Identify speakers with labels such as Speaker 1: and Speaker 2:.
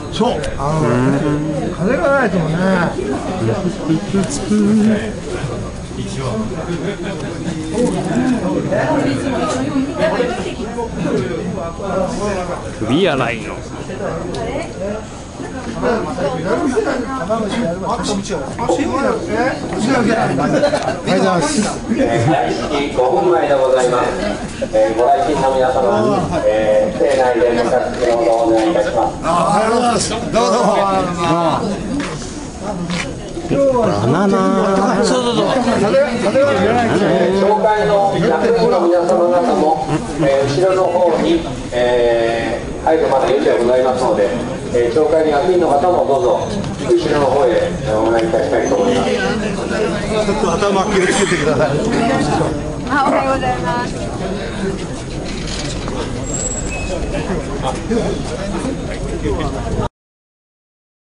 Speaker 1: そう、風がないともね。
Speaker 2: 首やないの。
Speaker 3: おはようございます。5分前でございます。ご来賓の皆様、店内でご着席をお願いいたします。
Speaker 1: おはようございます。どうぞ。
Speaker 2: バナナ。
Speaker 1: そうそうそう。
Speaker 3: 紹介の役員の皆様方も、後ろの方に、入るまで予定ございますので、紹介の役員の方もどうぞ後ろの方へお願いいたしたいと思います。ち
Speaker 1: ょっと頭気をつけてください。
Speaker 4: あ、おはようございます。